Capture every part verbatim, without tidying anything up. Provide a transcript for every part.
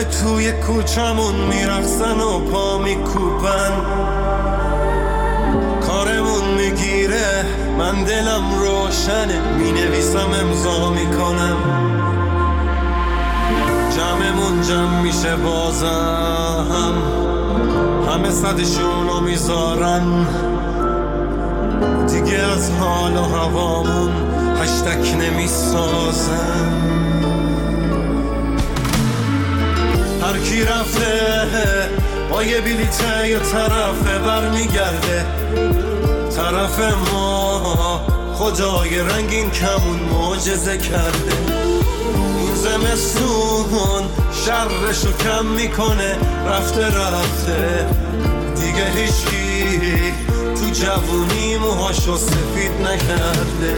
توی کوچمون میرقصن و پا میکوبن، کارمون میگیره من دلم روشنه، مینویسم امضا میکنم، جمعمون جمع میشه بازم، همه صدشونو میذارن، دیگه از حال و هوامون هشتک نمیسازن. هر کی رفته با یه بلیته یه طرفه برمیگرده، طرف ما خدای رنگین کمون معجزه کرده. این زمستون شرشو کم میکنه، رفته رفته دیگه هیچکی تو جوونی موهاشو سفید نکرده.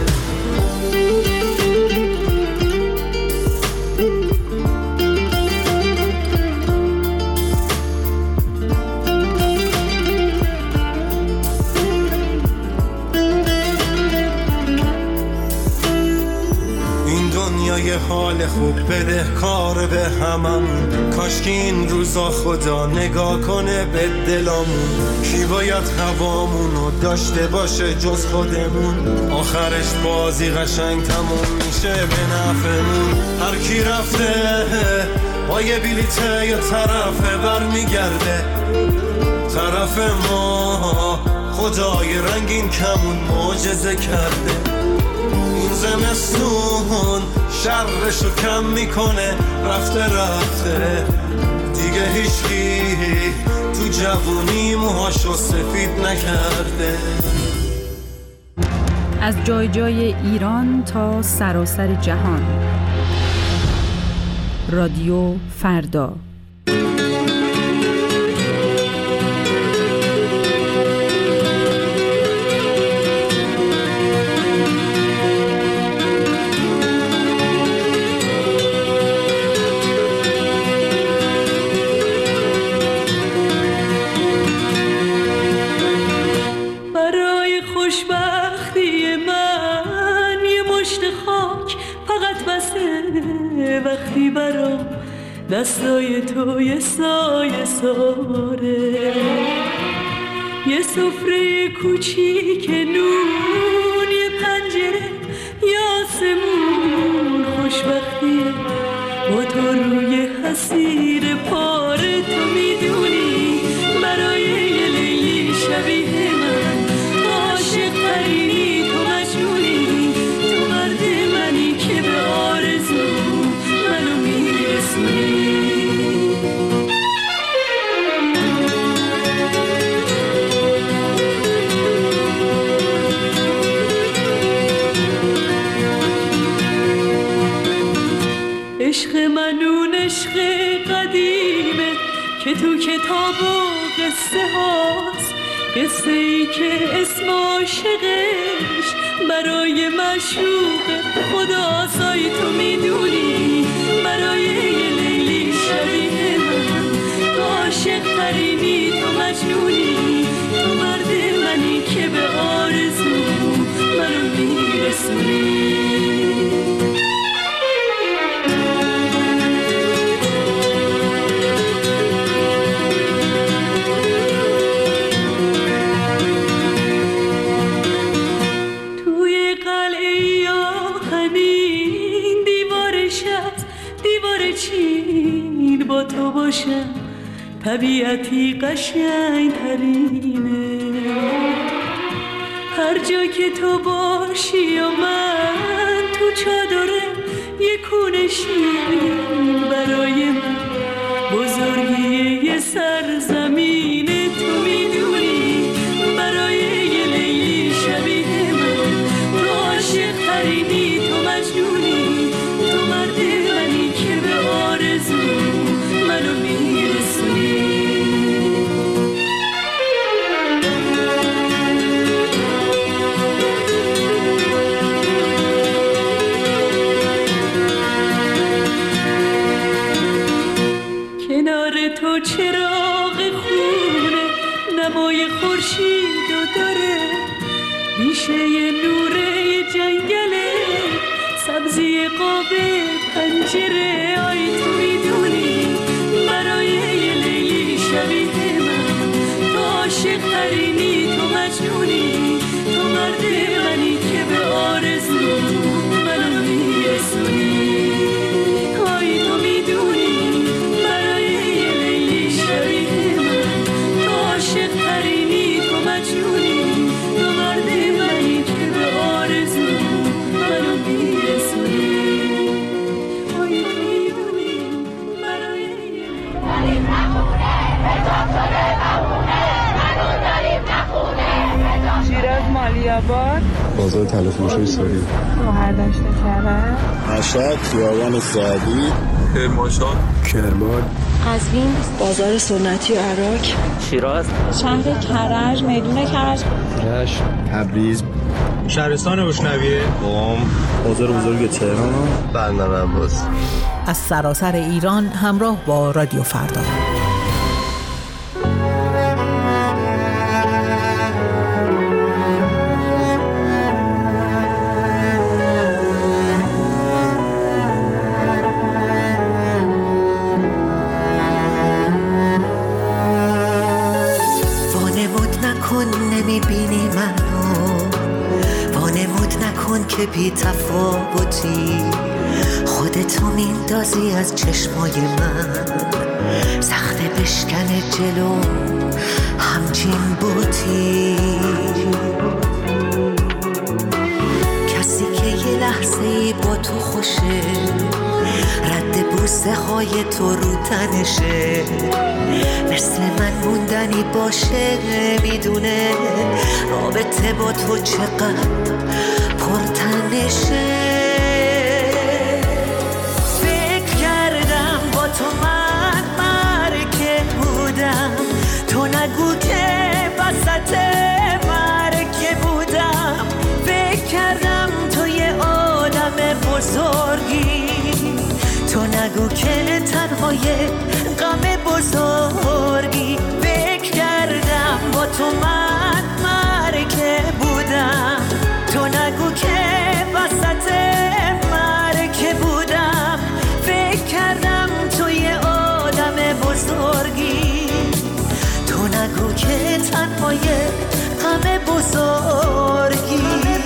یه حال خوب بده کار به هممون، کاش که این روزا خدا نگاه کنه به دلامون. کی باید هوامونو داشته باشه جز خودمون، آخرش بازی قشنگ تموم میشه به نفعمون. هر کی رفته با یه بلیته یه طرفه برمیگرده، طرف ما خدای رنگین کمون معجزه کرده. این زمستون شرشو کم میکنه، رفته رفته دیگه هیچکی تو جوونی موهاشو سفید نکرده. از جای جای ایران تا سراسر جهان، رادیو فردا. وقتی برام دستای تو یه سایه ساره، یه سفره کوچیک نون، یه پنجره یا آسمون، خوشبختی با تو روی حسیر پاره. تو میدونی برای یه لیلی شبیه من عاشق ترینی، تو مجنونی، تو مرد منی که به آرزو منو میرسونی. عشق منون عشق قدیمه که تو کتاب و قصه هاست، قصه ای که اسم عاشقش برای معشوق خداست. آی تو میدونی برای یه لیلی شبیه من تو عاشق ترینی، تو مجنونی، تو مرد منی که به آرزو منو میرسونی. با تو باشم طبیعتی قشنگ ترینه، هر جا که تو باشی و من تو چادره یه کونه شیرین، برای من بزرگی یه سرزمینه. تو میدونی برای یه لیلی شبیه من تو عاشق ترینی، تو مجنونی، تو مرد منی که به آرزو منو میرسونی. کنار تو چراغ خونه نمای خورشیدو داره، بیشه نوره جنگله سبزی قاب پنجره. آی تو میدونی ترینی، تو مجنونی، تو مرد منی که به آرزو منو میرسونی. های تو میدونی برای یه لیلی شبیه من تو عاشق ترینی، تو مجنونی، تو مرد منی که به آرزو منو میرسونی. های تو میدونی برای یه لیلی شیراز مالیاباد، بازار تلفروشی سوری، شهردشت کرد، مشهد خیابان سعدی، کرمانشاه، کرمان، قزوین، بازار سنتی عراق، شیراز، شهر کرج، میدون کرج، رشت، تبریز، شهرستان روشنویه، قم، بازار بزرگ تهران، بندر عباس. از سراسر ایران همراه با رادیو فردا. نمیبینی منو، وانمود نکن که بی تفاوتی، خودتو میندازی از چشمای من، سخته بشکنه جلو همچین بوتی. کسی که یه لحظه ای با تو خوشه، رد بوسه های تو رو تنشه، مثل من موندنی باشه، میدونه رابطه با تو چقدر پرتنشه. فکر کردم با تو من مرکه بودم، تو نگو که وسط مرکه بودم. فکر کردم تو یه آدم بزرگی، تو نگو که تنهای غم بزرگی. فکر کردم با تو من مرکه بودم، تو نگو که وسط مرکه بودم. فکر کردم تو یه آدم بزرگی، تو نگو که تنهای غم بزرگی.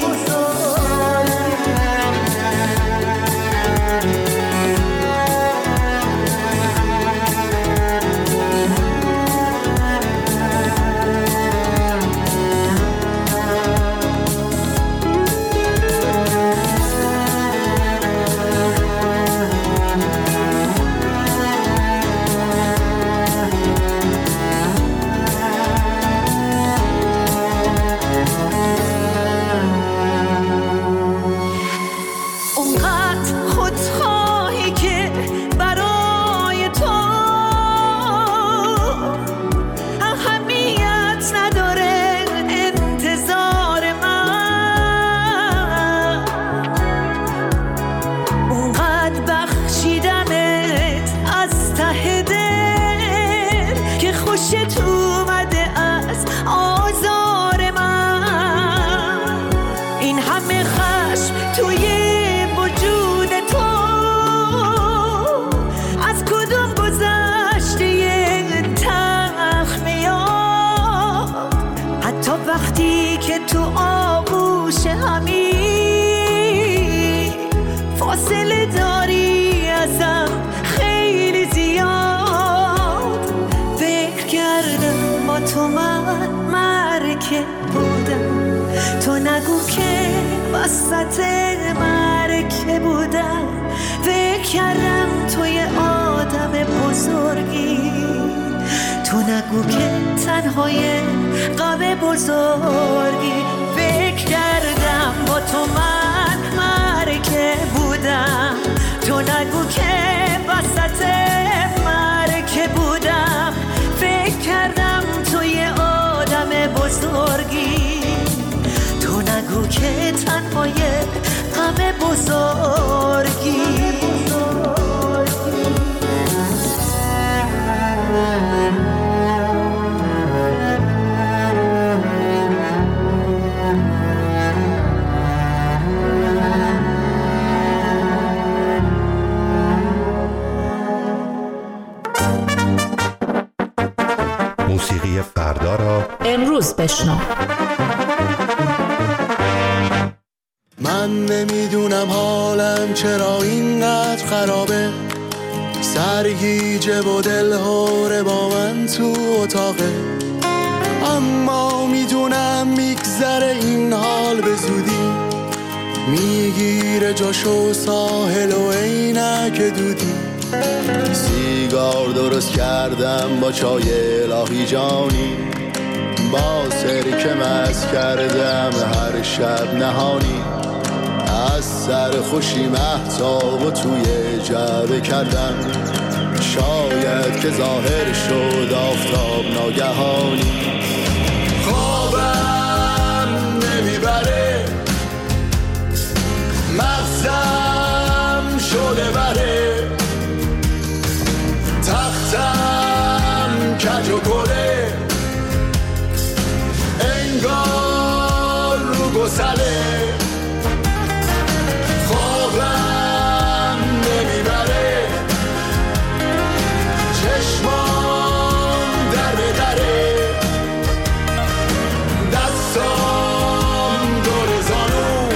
وسط مرکه بودم. فکر کردم تو یه آدم بزرگی، تو نگو که تنهای غم بزرگی. فکر کردم با تو من مرکه بودم، تو نگو که وسط مرکه بودم. فکر کردم تو یه آدم بزرگی، تو نگو که تنهای غم بزرگی. موسیقی فردا را امروز بشنو. من نمیدونم حالم چرا اینقدر خرابه، سرگیجه و دلهوره با من تو اتاقه، اما میدونم میگذره این حال به زودی، میگیره جاشو ساحل و عینک دودی. سیگار درست کردم با چای الهی جانی، با سرکه مست کردم هر شب نهانی، از سر خوشی مهتاب و توی جعبه کردم، شاید که ظاهر شد آفتاب ناگهانی. خوابم نمیبره، مغزم شده بره، تختم کج و کره، انگار رو گسله. خوابم نمیبره، چشمام در به دره، دستام دور زانو،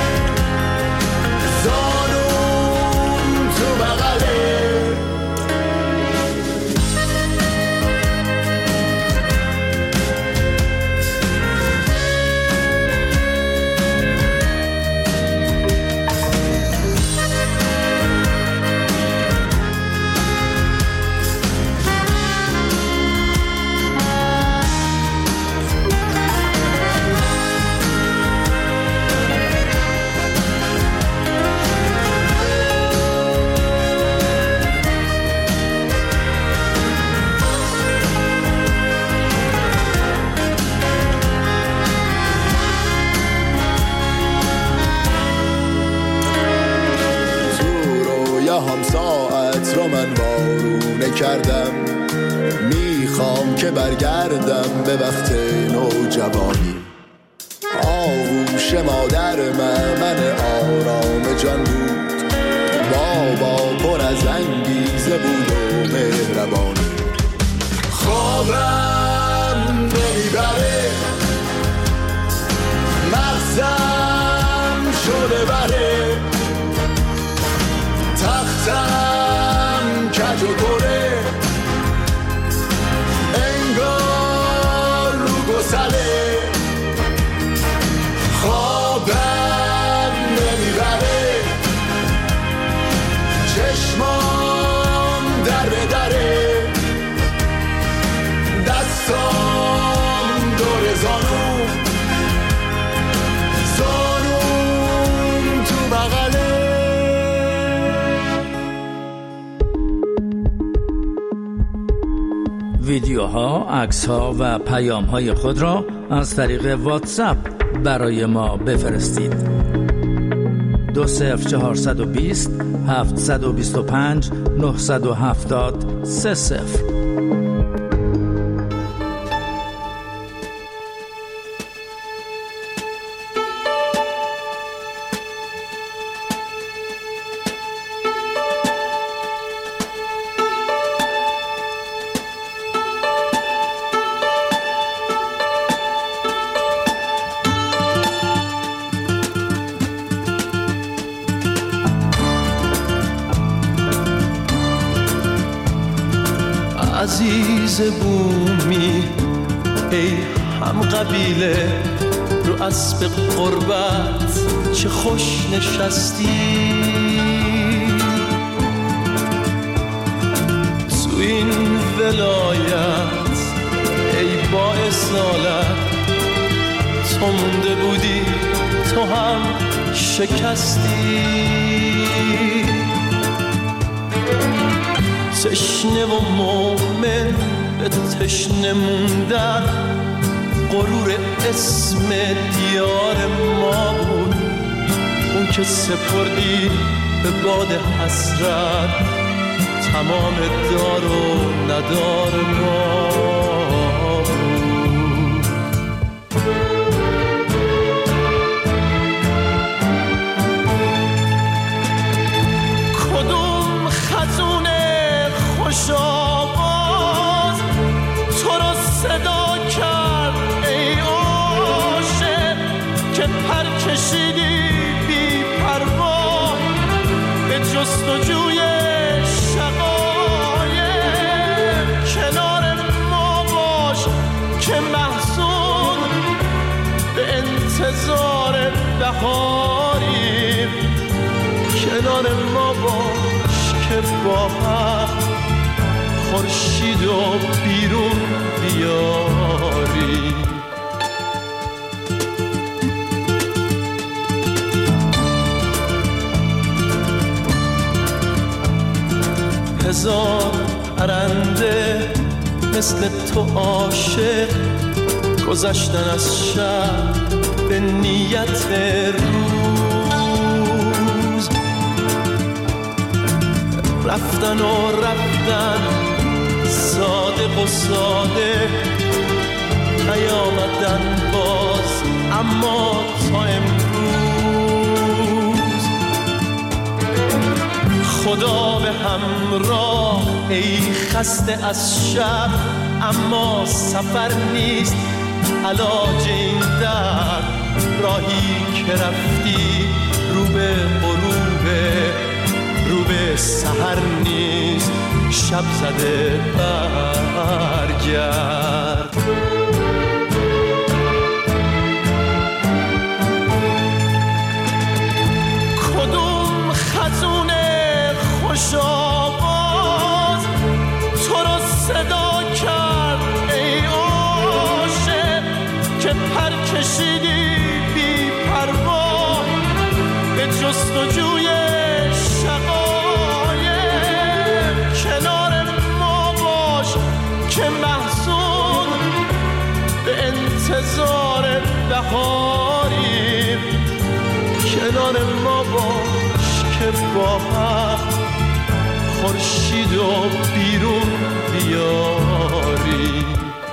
زانوم تو بغله. هم ساعت رو من وارونه کردم، میخوام که برگردم به وقت نوجوانی. آغوش مادر من من آرام جان بود، بابا پر از انگیزه بود و مهربانی. خوابم نمیبره، مغزم شده بره، تختم کج و کره، انگار رو گسله. خوابم نمیبره، چشمام در به دره، دستام دور زانو، زانوم تو بغله. ویدیوها، عکس‌ها و پیام‌های خود را از طریق واتساپ برای ما بفرستید. دو صفر چهارصد و بیست هفتصد و بیست و پنج نهصد و هفتاد سه صفر. عزیز بومی ای هم قبیله، رو اسب قربت چه خوش نشستی، تو این ولایت ای با اصالت، تو مونده بودی تو هم شکستی. تشنه و مومن به تشنه موندن، غرور اسم دیار ما بود، اون که سپردی به باد حسرت تمام دار و ندار ما بود. کدوم خزون خوش آواز تو رو صدا کرد ای کشیدی بی پروا به جستجوی شقایق، کنار ما باش که محزون به انتظار بهاریم، کنار ما باش که با هم خورشید و بیرون بیاریم. هزار پرنده مثل تو عاشق گذشتن از شب به نیت روز، رفتن و رفتن صادق و ساده، نیامدن باز اما تا امروز. خدا به همراه ای خسته از شب، اما سفر نیست علاج این درد. راهی که رفتی رو به غروبه، رو به سحر نیست شب زده برگرد. کدوم خزون خوش آواز تو رو صدا کرد ای عاشق که پر کشیدی بی پروا به جستجوی شقایق، کنار ما باش که محزون به انتظار بهاریم، کنار ما باش که با هم خورشید و بیرون بیاریم.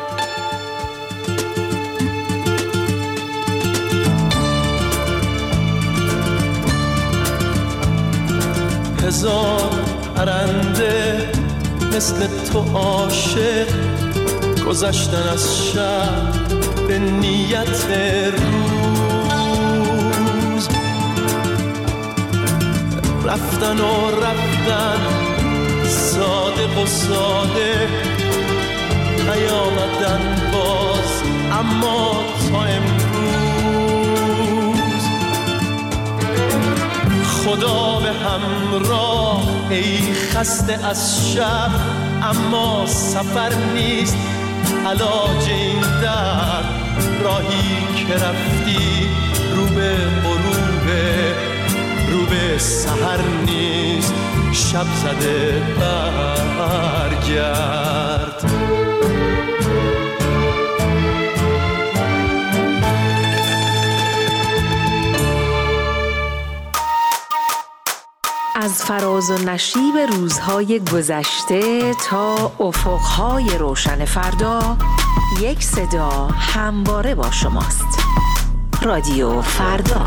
هزار پرنده مثل تو عاشق گذشتن از شب به نیت روز، رفتن و رفتن صادق و ساده، نیامدن باز اما تا امروز. خدا به همراه ای خسته از شب، اما سفر نیست علاج این درد. راهی که رفتی رو به غروبه، رو به سحر نیست شب زده برگرد. از فراز و نشیب روزهای گذشته تا افقهای روشن فردا، یک صدا همواره با شماست. رادیو فردا.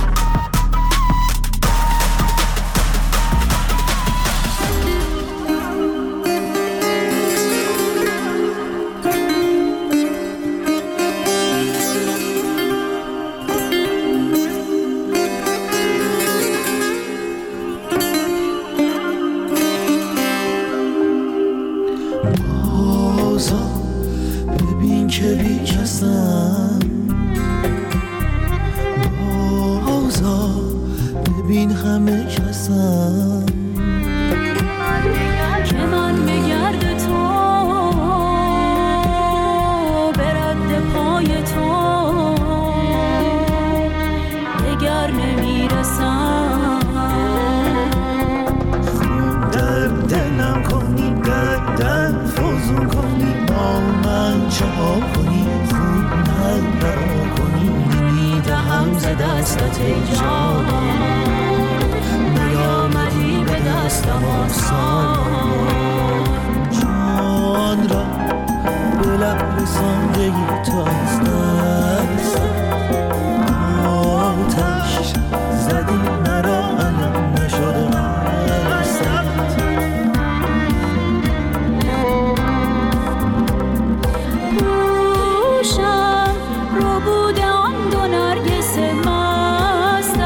رو بوده آن دو نرگس مست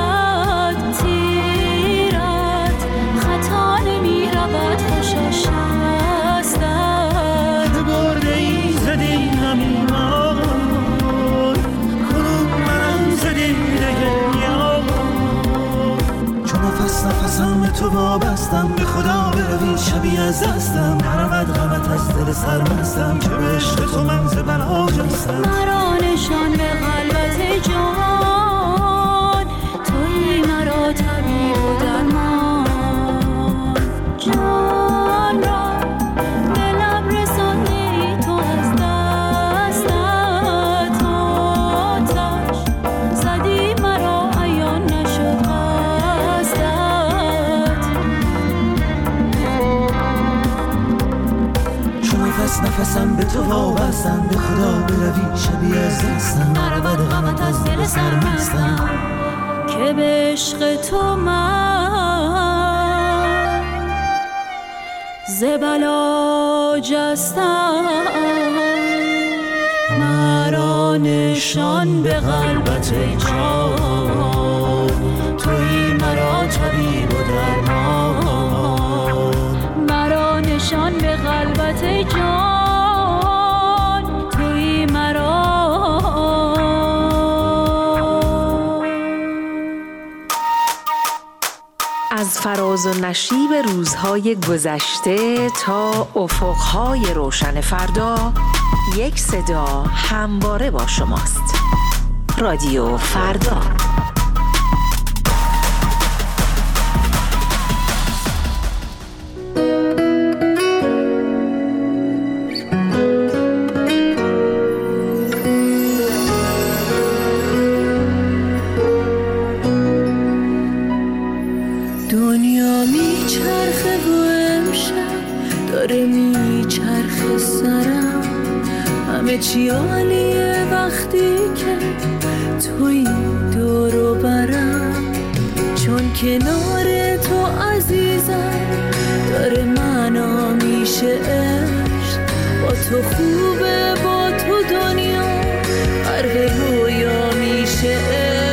تو وابستم، به خدا بروی شبیه از دستم، نرود غمت از دل سرمستم، که به عشق تو من ز بلا جستم. مرا نشان به قلبت جان، تویی مرا طبیب و درمان. جان را به لب رساندی تو از دستت، آتش زدی مرا عیان نشد قصدت. چون نفس نفسم به تو وابستم، به خدا بروی شبیه از دستم، نرود غمت از دل سرمستم، که به عشق تو من ز بلا جستم. مرا نشان به قلبت جان، تویی مرا طبیب و درمان. مرا نشان به قلبت جان، تویی مرا. از فراز و نشیب روزهای گذشته تا افقهای روشن فردا، یک صدا همواره با شماست. رادیو فردا. دنیا میچرخه و امشب داره میچرخه سرم، همه چی عالیه وقتی که توی دور و برم. چون کنار تو عزیزم داره معنا میشه عشق، با تو خوبه با تو دنیا غرق رویا میشه عشق.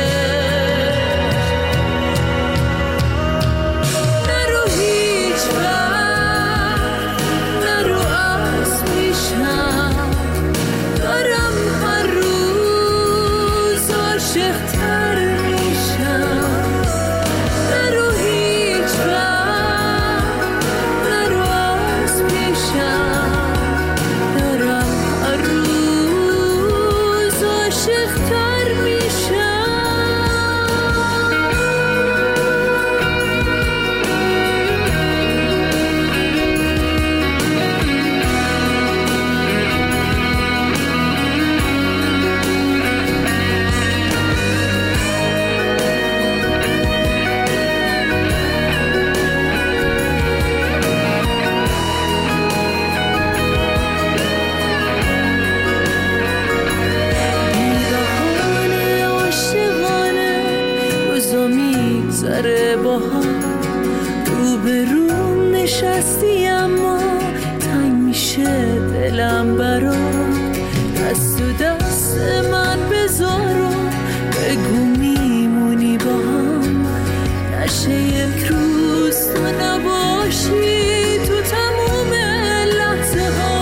نشستی اما تنگ میشه دلم برات، دست و دست من بذار و بگو میمونی با هم، نشه یک روز تو نباشی تو تموم لحظه ها.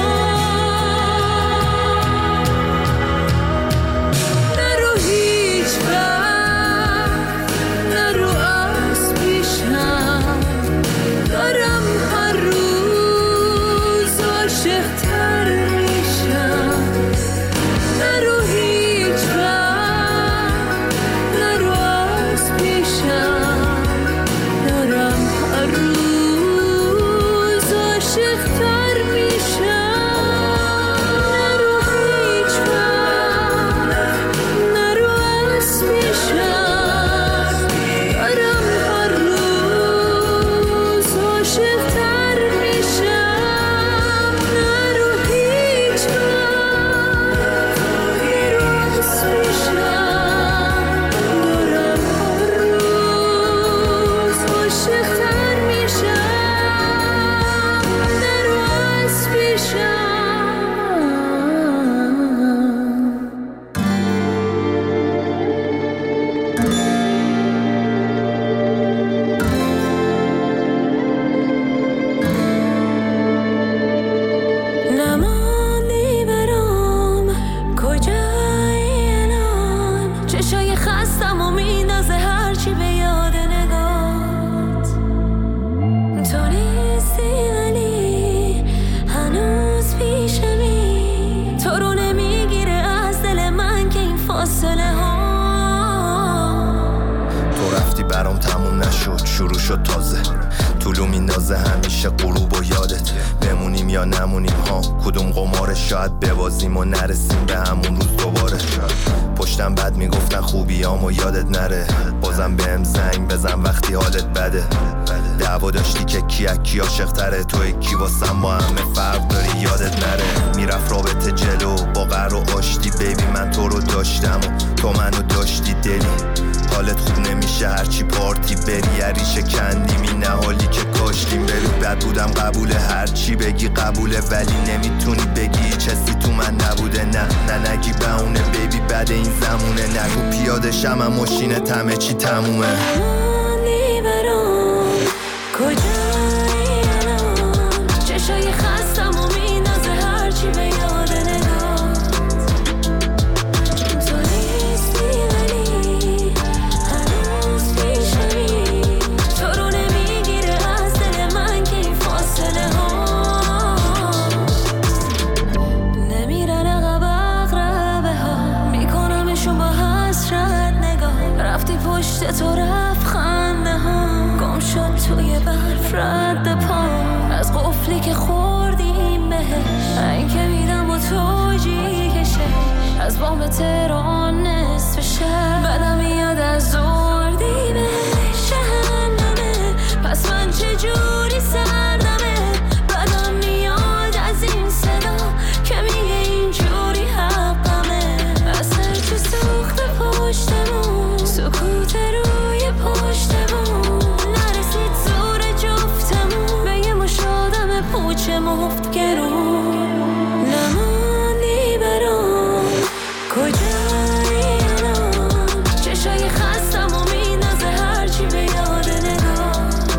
نرو هیچ وقت، نرو از پیشم، دارم هر روز عاشق‌تر میشم. نرو هیچ وقت، نرو از پیشم، دارم هر روز عاشق‌تر میشم. نرو هیچ وقت، نرو از پیشم، دارم هر روز عاشق‌تر میشم. نرو هیچ وقت، نرو از پیشم، دارم هر روز عاشق‌تر میشم. نرو از پیشم. نماندی برام کجایی الان، چشای خستم و میندازه هرچی به یاد نگات. نیستی ولی هنوز پیشمی، تو رو نمیگیره از دل من که این فاصله ها. تو رفتی برام تموم نشد، شروع شد تازه، طولو میندازه همیشه غروب و یادت. بمونیم یا نمونیم ها، کدوم قماره، شاید ببازیم و نرسیم به همون روز دوباره. پشتم بد میگفتن خوبیامو یادت نره، بازم بهم زنگ بزن وقتی حالت بده. دعوا داشتی که کی از کی عاشق تره، توی کی واسم با همه فرق داری یادت نره. میرفت رابطه جلو با قهر و آشتی، بیبی من تو رو داشتم و تو منو داشتی دلی. حالت خوب نمیشه هرچی پارتی بری، عریشه کندیم این حالی که کاشتیم بری. بد بودم قبول هرچی بگی قبوله، ولی نمیتونی بگی هیچ حسی تو من نبوده. نه نه نگی بهونه بیبی بعد این زمونه، نگو پیاده شم هم ماشینت همه چی تمومه. ماندی برام کجایی الان، چشای خستم و میندازه هرچی به یاد نگاه. تو نیستی ولی هنوز پیشمی، تو رو نمیگیره از دل من که این فاصله ها. نمیرن عقب اقربه ها، میکنمشون با حسرت نگاه. رفتی پشت تو رفت خنده ها، گم شد توی برف رد پا. از قفلی که خوردیم بهش، این که میدم با توجی کشه. از بام تهران نصف شهر، بدم میاد از زردی بهش جهنمه. پس من چجوری سردمه، بدم میاد از این صدا که میگه اینجوری حقمه. اثر تو سوخت پشتمون، سکوت روی پشتمون. نرسید زور جفتمون به یه مش آدم پوچه مفت گرون. نماندی برام کجایی الان، چشای خستم و میندازه هرچی به یاد نگاه.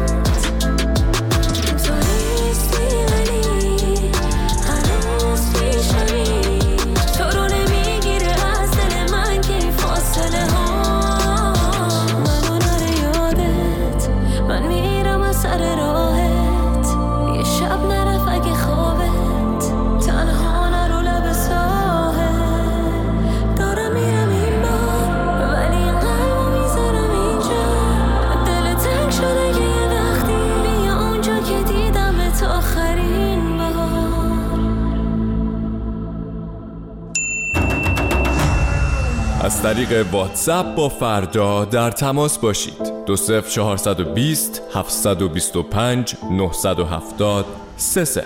تو نیستی ولی هنوز پیشمی، تو رو نمیگیره از دل من که این فاصله ها. منو نره یادت، من میرم از سر راهت. یه شب نرف اگه خوابت، تنها نرو لب ساحل. دارم میرم این بار ولی این قلبو میذارم اینجا. دل تنگ شده که یه وقتی بیا اونجا که دیدمت آخرین بار. از طریق واتساپ با فردا در تماس باشید. دو صفر چهارصد و بیست هفتصد و بیست و پنج نهصد و هفتاد سه صفر.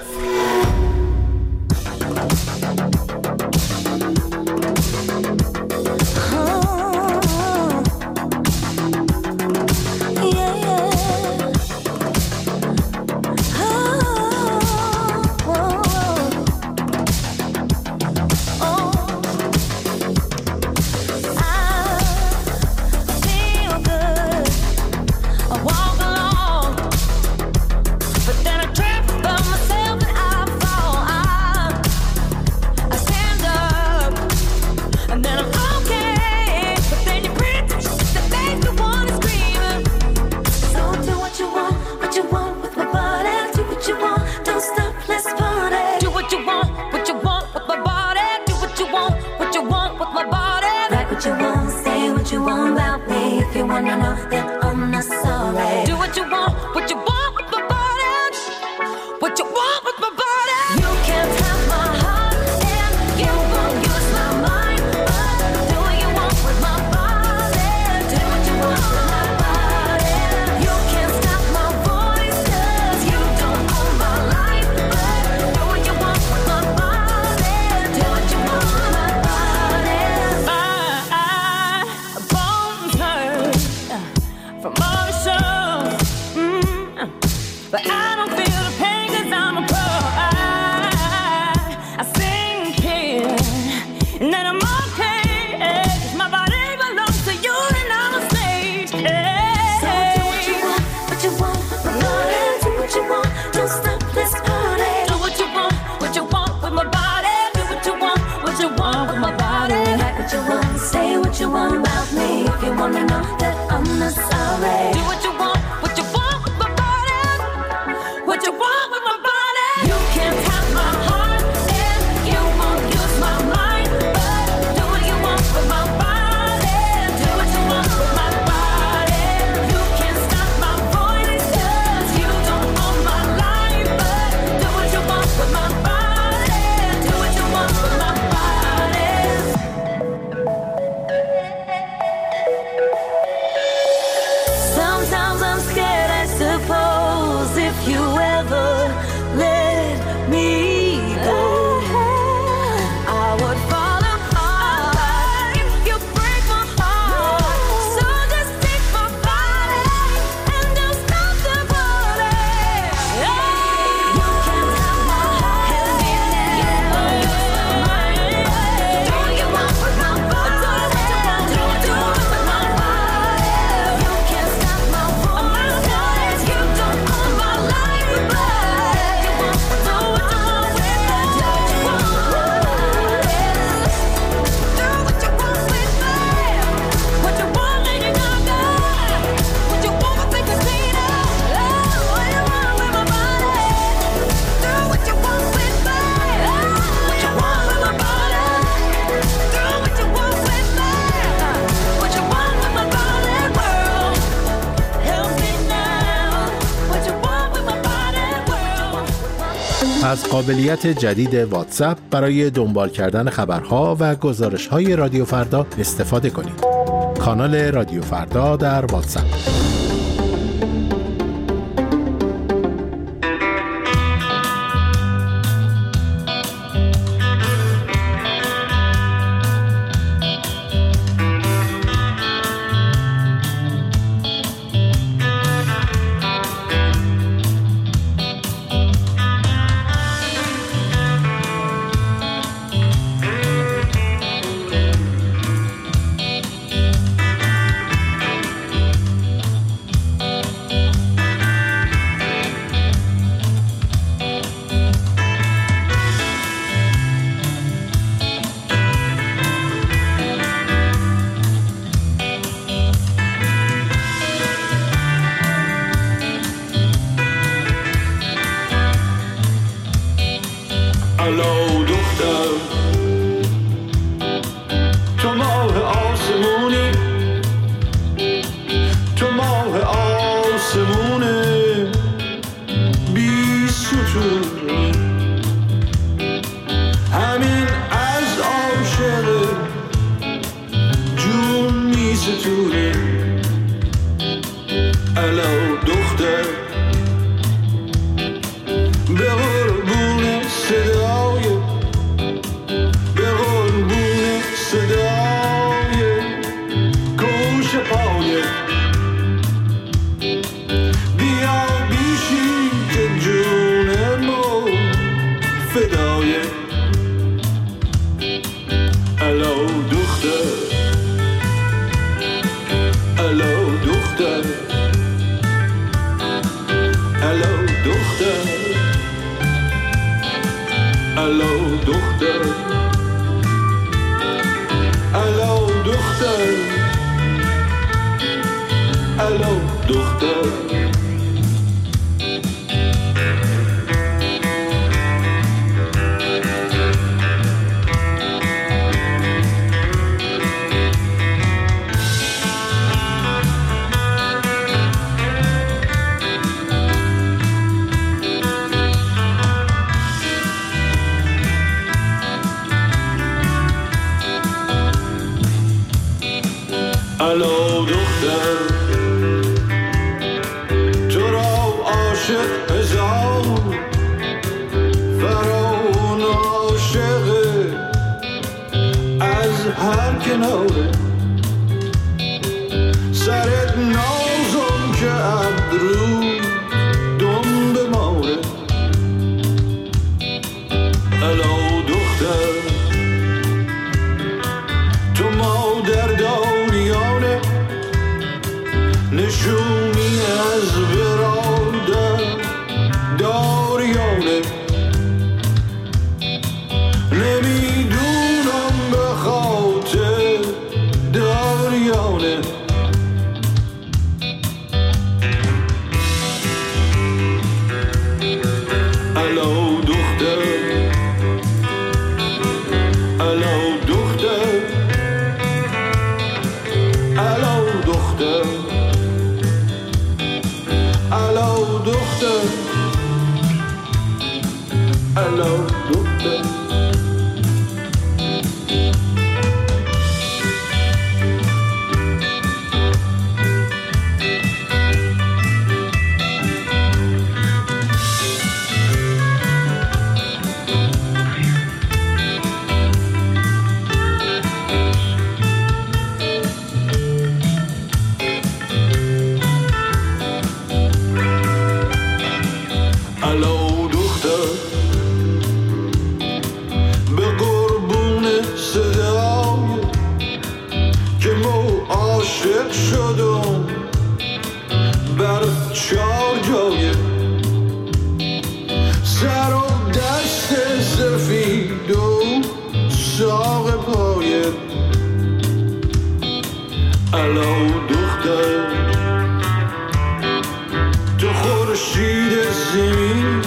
Do what you want, what you want with my body. What you want از قابلیت جدید واتساپ برای دنبال کردن خبرها و گزارش‌های رادیو فردا استفاده کنید. کانال رادیو فردا در واتساپ. الو دختر، تو ماه آسمونی، تو ماه آسمونه بی ستون، همین از عاشق جون می ستونه. الو دختر، به قربون صدای به قربون صدای کوش پای بیا بیشی که جون ما فدای. الو دختر، الو دختر، الو دختر، الو دختر، الو دختر، الو دختر. الو دختر، تو را عاشق هزار فرعون عاشق از هر کناره، سرت نازم که ابرو دم بماره. الو دختر، تو مادر داریانه نشونی از برادر داریانه، نمیدونم به خاطر داریانه. الو دختر، الو دختر، الو دختر، الو دختر، الو دختر. الو دختر، به قربون صدای که مو عاشق شدم بر چار جای، سر و دست سفید و ساق پایت. الو دختر، تو خورشید زمین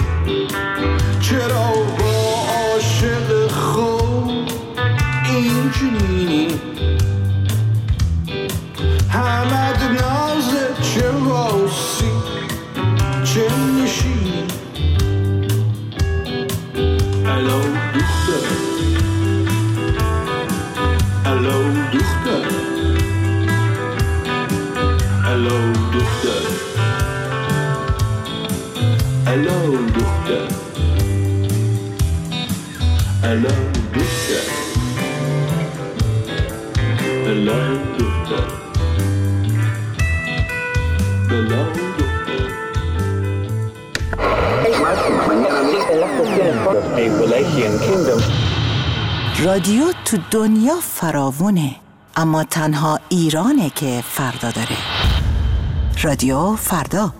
چرا با عاشق خود این چنینی؟ همد نازت چه واسی چه نشینی؟ رادیو تو دنیا فراوونه، اما تنها ایرانه که فردا داره. رادیو فردا.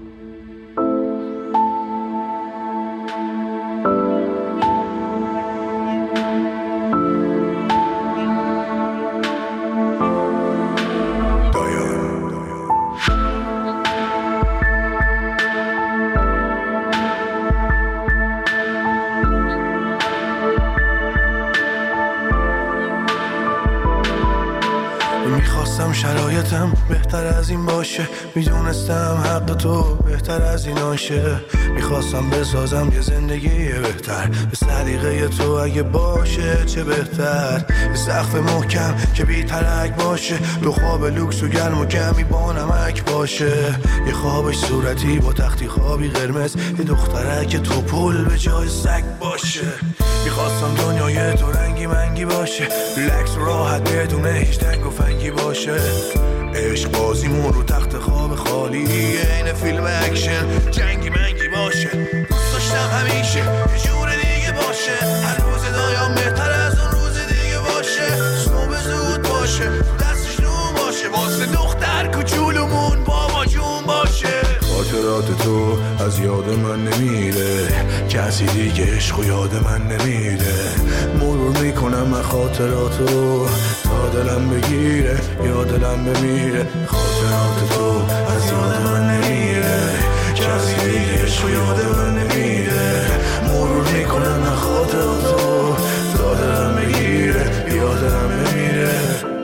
میخواستم شرایطم بهتر از این باشه، میدونستم حق تو بهتر از این آشه. میخواستم بسازم یه زندگی بهتر به سلیقه تو، اگه باشه چه بهتر. یه سقف محکم که بی ترک باشه، دو خواب لوکس و گرم و کمی با نمک باشه. یه خوابش صورتی با تختی خوابی قرمز، یه دخترک تو پل به جای سگ باشه. میخواستم دنیای تو رنگی منگی باشه، ریلکس و راحت بدون هیچ تنگ و فنگی باشه. عشق بازیمون رو تخت خواب خالی، این فیلم اکشن جنگی منگی باشه. دوست داشتم همیشه یه جور دیگه باشه، هر روز دایم بهتر از اون روز دیگه باشه. صبح زود باشه، دستش نون باشه، واسه دختر کوچولومون بابا جون باشه. خاطرات تو از یاد من نمیره، کسی دیگه عشق و یاد من نمیره. مرور میکنم من خاطراتو تا دلم بگیره یا دلم بمیره. خاطرات تو از یاد من نمیره، کسی دیگه عشق و یاد من نمیره. مرور میکنم من خاطراتو تا دلم بگیره یا دلم بمیره.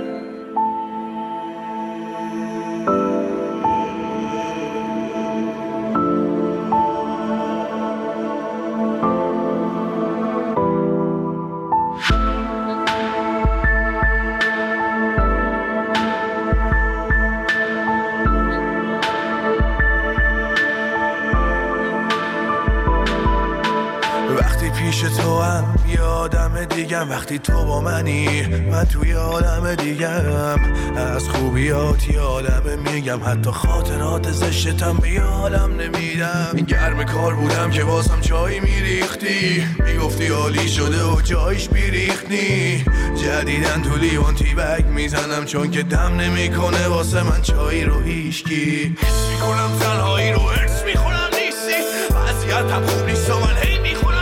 پیش تو هم یه آدم دیگم، وقتی تو با منی من توی عالم دیگم. از خوبیات یه عالمه میگم، حتی خاطرات زشتم به یه عالم نمیدم. گرم کار بودم که واسم چای میریختی، میگفتی عالی شده و جایش بیریختی. جدیدن تو لیوان تی بگ میزنم، چون که دم نمیکنه واسه من چای رو هیشکی. حس میکنم تنهایی رو ارس میخونم نیستی، وضعیتم خوب نیست و من هی میخونم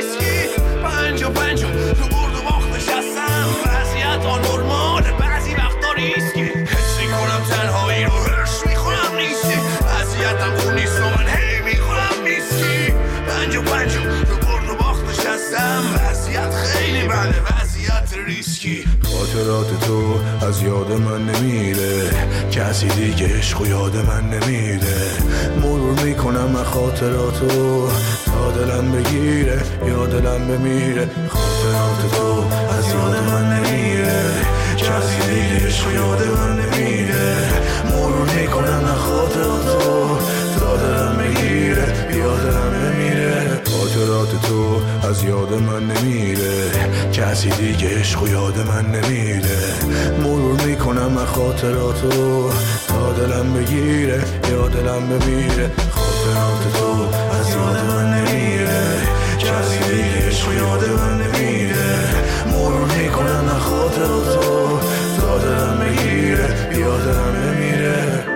پنج و پنج و تو برد و باخت نشستم. وضعیت آنورماله بعضی وقتا ریسکی، حس میکنم تنهایی رو هرش میخونم نیستی. وضعیتم خوب نیست و من هی میخونم نیستی. پنج و پنج و تو برد و باخت نشستم. وضعیت خیلی بده، وضعیت ریسکی. خاطرات تو از یاد من نمیره، کسی دیگه عشق و یاد من نمیره. مرور میکنم من خاطراتو تا دلم بگیره یا دلم بمیره. خاطرات تو از یاد من نمیره، کسی دیگه عشق و یاد من نمیره. مرور میکنم من خاطراتو تا دلم بگیره یا دلم بمیره. خاطرات تو از یاد من نمیره، کسی دیگه عشق و یاد من نمیره. مرور میکنم من خاطراتو تا دلم بگیره یا دلم بمیره. خاطرات تو از یاد من نمیره، کسی دیگه عشق و یاد من نمیره. مرور میکنم من خاطراتو تا دلم بگیره یا دلم بمیره.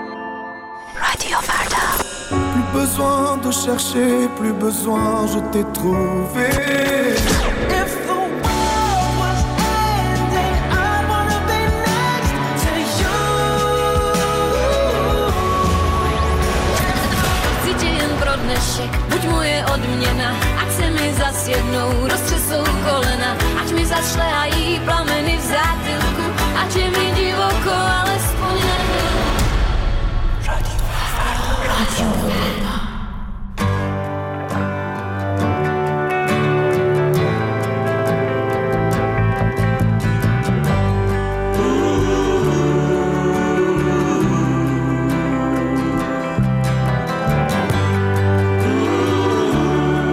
رادیو فردا. Plus besoin de chercher, plus besoin, je t'ai trouvé. If the world was ending, I wanna be next to you. Chcecie jen pro dnešek, buď moje odměna, ať se mi zas jednou roztřesou kolena, ať mi zašlehají plameny v zátilku, ať je mi divoko, alespoň nevím. رادیو فردا. رادیو فردا.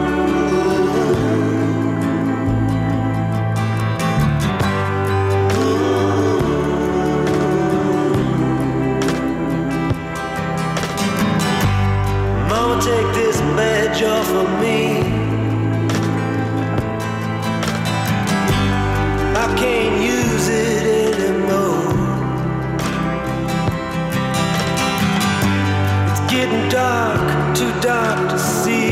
Ooh. offer me. I can't use it anymore. It's getting dark, too dark to see.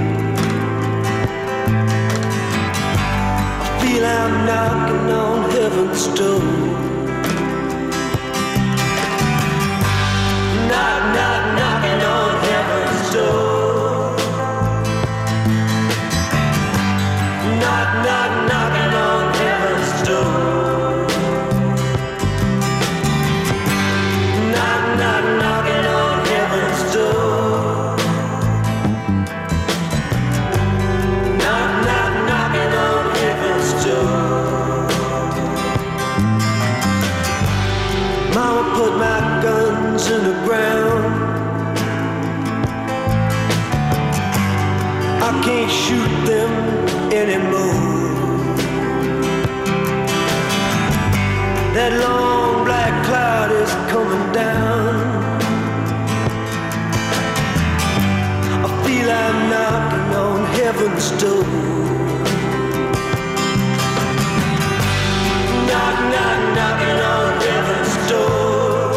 I feel I'm knocking on heaven's door. Knock, knock, knocking on heaven's door. Knock, knock, knocking on heaven's door. Knock, knock, knocking on heaven's door. Knock, knock, knocking on heaven's door. Mama put my guns in the ground. I can't shoot them anymore. That long black cloud is coming down. I feel I'm knocking on heaven's door. Knock, knock, knocking on heaven's door.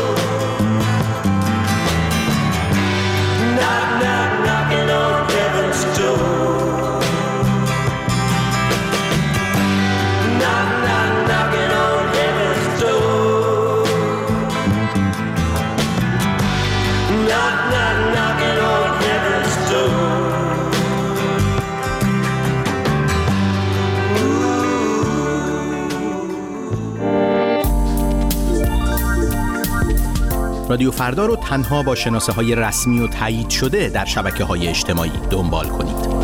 Knock, knock, knocking on heaven's door. Knock, knock, knocking on heaven's door. Knock, knock, knocking on heaven's door. رادیو فردا رو تنها با شناسه های رسمی و تایید شده در شبکه های اجتماعی دنبال کنید.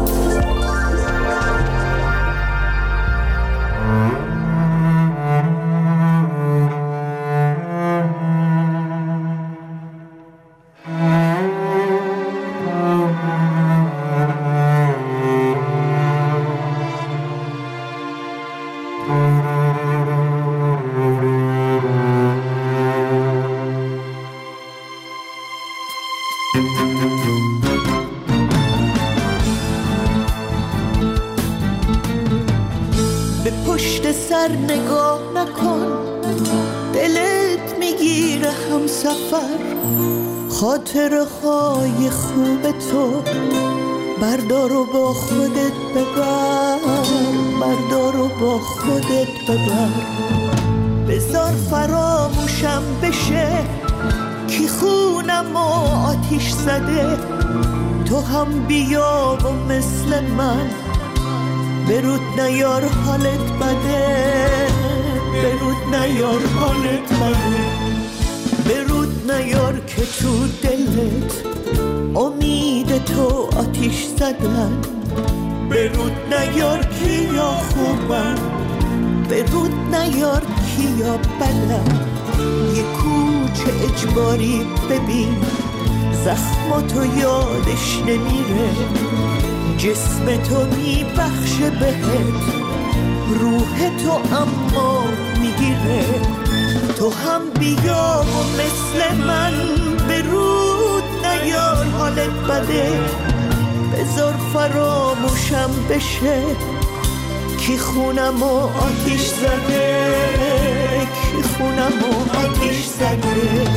به پشت سر نگاه نکن، دلت میگیره هم سفر. خاطره های خوب تو بردار و با خودت ببر، بردار و با خودت ببر. بذار فراموشم بشه کی خونم و آتیش زده. تو هم بیا و مثل من برود نیار حالت بده، برود نیار حالت بده. برود نیار که تو دلت امید تو آتیش زدن. برود نیار کیا خوبن، برود نیار کیا بدن. یه کوچه اجباری ببین، زخماتو یادش نمیره. جسم تو میبخشه بهت، روح تو اما میگیره. تو هم بیا و مثل من برود نیار حالت بده. بذار فراموشم بشه کی خونم و آتیش زده، کی خونم و آتیش زده.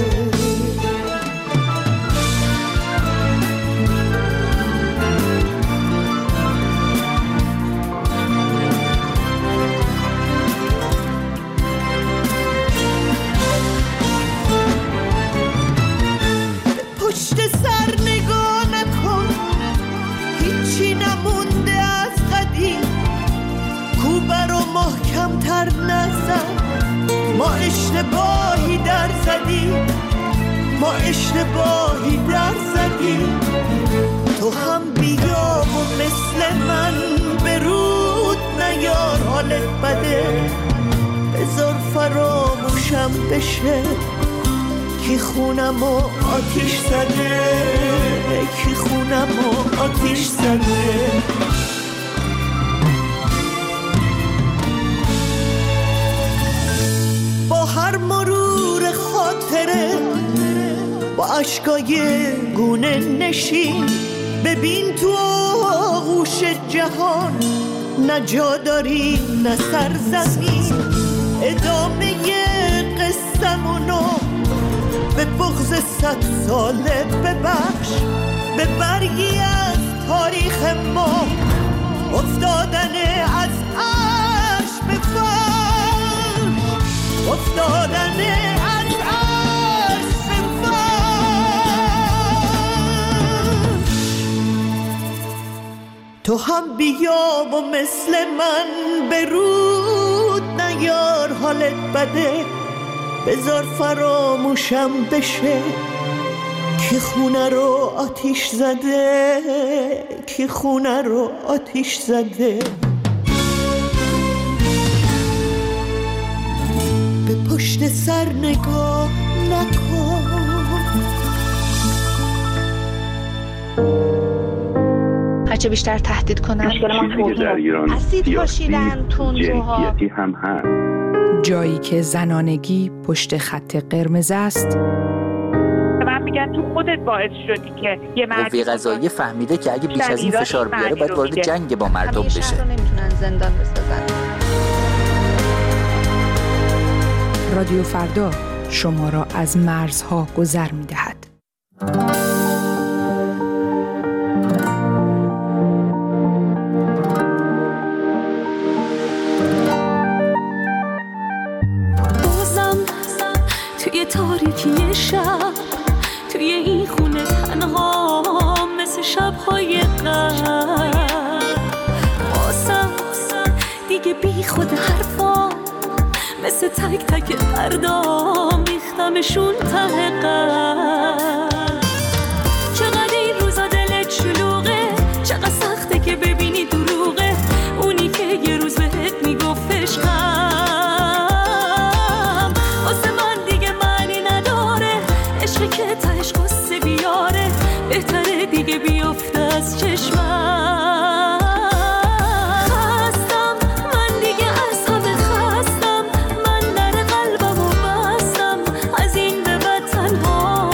پشت سر نگاه نکن، هیچی نمونده از قدیم. کوبه رو محکم تر نزن، ما اشتباهی در زدیم، ما اشتباهی در زدیم. تو هم بیا و مثل من برود نیار حالت بده. بذار فراموشم بشه کی خونم و آتیش زده، کی خونم و آتیش زده. با هر مرور خاطره با عشقای گونه نشین، ببین تو آغوش جهان، نه جا داری نه سرزمین. ادامه قصه‌مونو به بغض صد ساله ببخش، به برگی از تاریخ ما افتادن از عرش به فرش، افتادن از عرش به فرش. تو هم بیا و مثل من برود نیار، حالت بده بذار فراموشم بشه. کی خونه رو آتیش زده، کی خونه رو آتیش زده. به پشت سر نگاه نکن. هرچه بیشتر تهدید کنن چیزی در ایران اسید پاشیدن تندروها هم هست. جایی که زنانگی پشت خط قرمز است. من میگن تو خودت باعث شدی که یه مرد قوه قضاییه فهمیده که اگه بیش از این فشار بیاره باید وارد جنگ با مردم بشه. همیشه رو نمیتونن زندان بسازن. رادیو فردا شما را از مرزها گذر می‌دهد. توی تاریکی شب، توی این خونه تنها مثل شب‌های قبل، واسم دیگه بی خود حرفا مثل تک تک دردا میختمشون ته قلب. چقدر این روزا دلت شلوغه، چقدر سخته که ببینی دروغه اونی که یه روز بهت میگفت عشقم. که تهش قصه بیاره بهتره دیگه بیفته از چشمم. خستم من دیگه از همه خستم، من در قلبم و بستم از این به بعد تنها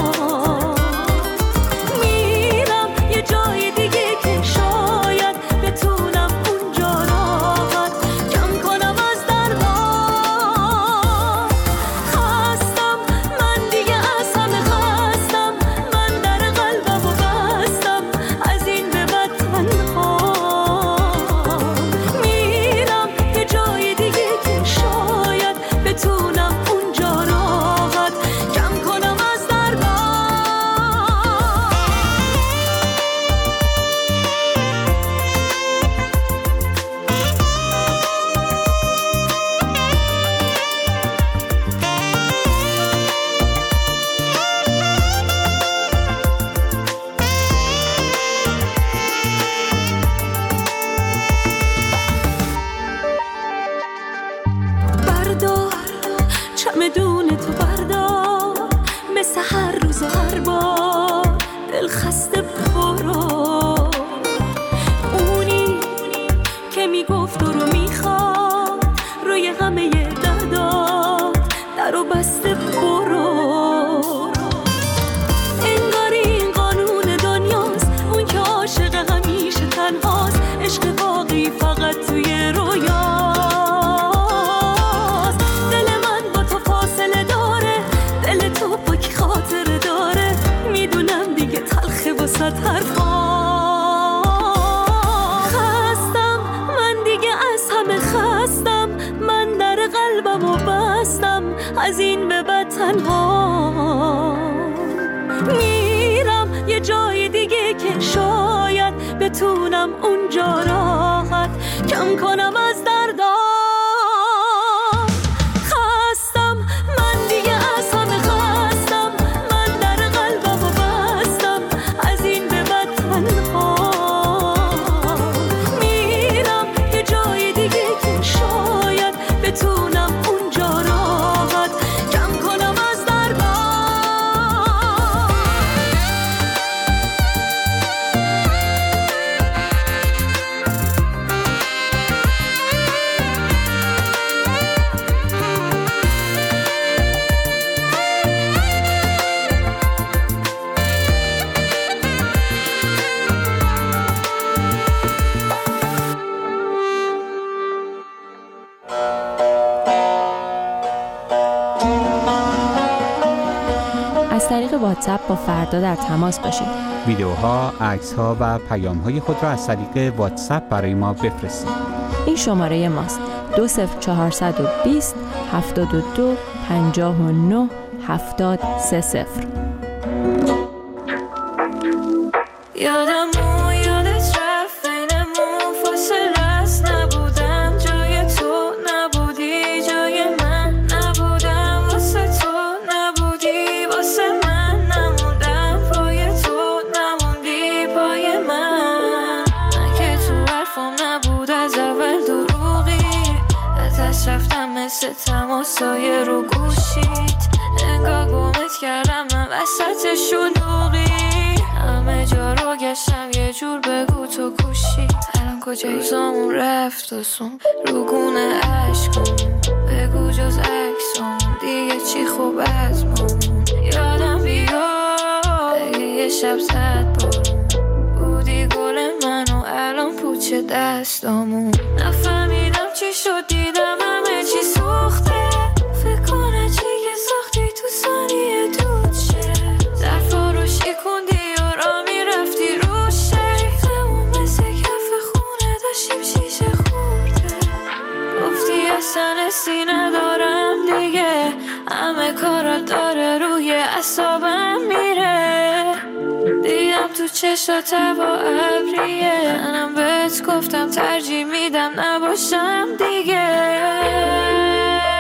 میرم یه جای دیگه که شاید بتونم اونجا راحت کم کنم از دردا. خستم من دیگه از همه از این به بعد تنها میرم یه جای دیگه که شاید بتونم اونجا راحت کم کنم از دردا. خستم من دیگه از همه خستم، من در قلبم و بستم از این به بعد تنها میرم یه جای دیگه که شاید بتونم اونجا راحت کم کنم از دردا. از طریق واتساپ با فردا در تماس باشید. ویدیوها، عکس‌ها و پیام‌های خود را از طریق واتساپ برای ما بفرستید. این شماره ماست: دو صفر چهارصد و بیست هفتاد و دو پنجاه و نه هفتاد سه صفر. یادم و یادت رفت بینمون فاصله است، نبودم جای تو، نبودی جای من، نبودم واسه تو، نبودی واسه من، نموندم پای تو، نموندی پای من. من که تو حرفم نبود از اول دروغی، از دست رفتم مثل تماسای رو گوشیت، انگار گمت کردم من وسط شلوغی، همه جا رو گشتم یه جور بگو تو کوشی، الان کجایی زامون رفت و سون رو گونه عشقم، بگو جز عکسم دیگه چی خوب از مون، یادم بیاد اگه یه شب زد بارون، بودی گل من و الان پوچه دستامون، نفهمیدم چی شد دیدم همه چی سوخته، فکر کنه چی که ساختی تو ثانیه دود شه، ظرفا رو شکوندی سنسی ندارم دیگه، همه کارات داره روی اعصابم میره، دیدم تو چشات هوا ابریه، منم بهت گفتم ترجیح میدم نباشم دیگه.